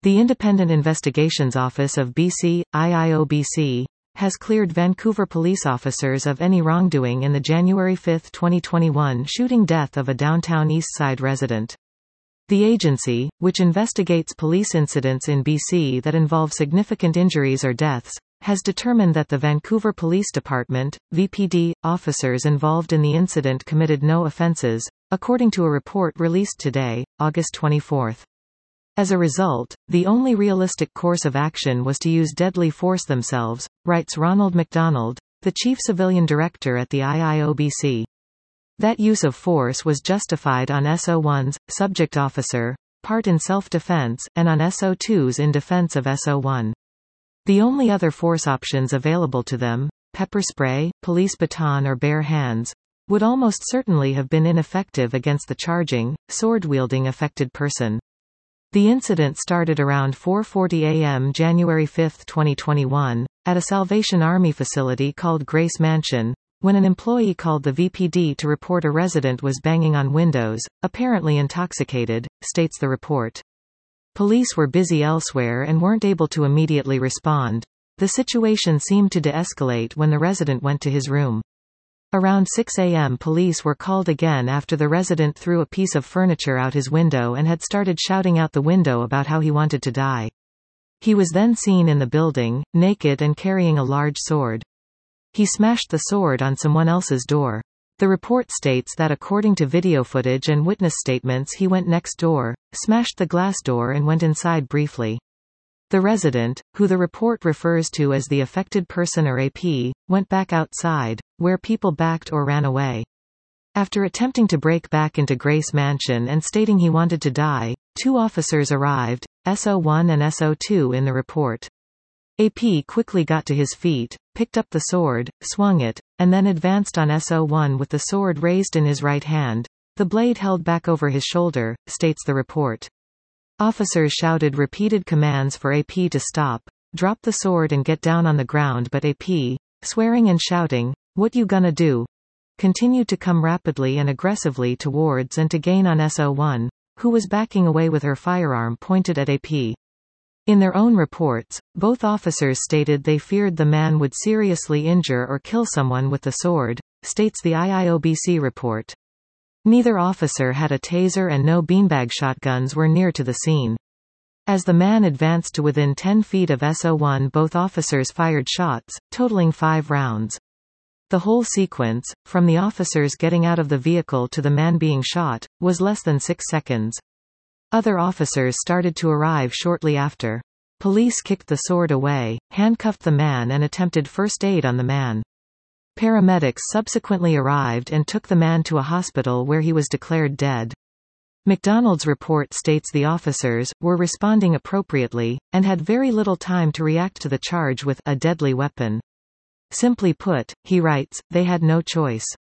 The Independent Investigations Office of BC, IIOBC, has cleared Vancouver police officers of any wrongdoing in the January 5, 2021 shooting death of a downtown Eastside resident. The agency, which investigates police incidents in BC that involve significant injuries or deaths, has determined that the Vancouver Police Department, VPD, officers involved in the incident committed no offences, according to a report released today, August 24. As a result, the only realistic course of action was to use deadly force themselves, writes Ronald McDonald, the chief civilian director at the IIOBC. That use of force was justified on SO1's, subject officer, part in self-defense, and on SO2's in defense of SO1. The only other force options available to them, pepper spray, police baton or bare hands, would almost certainly have been ineffective against the charging, sword-wielding affected person. The incident started around 4:40 a.m. January 5, 2021, at a Salvation Army facility called Grace Mansion, when an employee called the VPD to report a resident was banging on windows, apparently intoxicated, states the report. Police were busy elsewhere and weren't able to immediately respond. The situation seemed to de-escalate when the resident went to his room. Around 6 a.m. police were called again after the resident threw a piece of furniture out his window and had started shouting out the window about how he wanted to die. He was then seen in the building, naked and carrying a large sword. He smashed the sword on someone else's door. The report states that according to video footage and witness statements he went next door, smashed the glass door and went inside briefly. The resident, who the report refers to as the affected person or AP, went back outside, where people backed or ran away. After attempting to break back into Grace Mansion and stating he wanted to die, 2 officers arrived, SO1 and SO2 in the report. AP quickly got to his feet, picked up the sword, swung it, and then advanced on SO1 with the sword raised in his right hand, the blade held back over his shoulder, states the report. Officers shouted repeated commands for AP to stop, drop the sword and get down on the ground, but AP, swearing and shouting, "What you gonna do?" continued to come rapidly and aggressively towards and to gain on SO1, who was backing away with her firearm pointed at AP. In their own reports, both officers stated they feared the man would seriously injure or kill someone with the sword, states the IIOBC report. Neither officer had a taser and no beanbag shotguns were near to the scene. As the man advanced to within 10 feet of SO1, both officers fired shots, totaling 5 rounds. The whole sequence, from the officers getting out of the vehicle to the man being shot, was less than 6 seconds. Other officers started to arrive shortly after. Police kicked the sword away, handcuffed the man and attempted first aid on the man. Paramedics subsequently arrived and took the man to a hospital where he was declared dead. McDonald's report states the officers were responding appropriately, and had very little time to react to the charge with a deadly weapon. Simply put, he writes, they had no choice.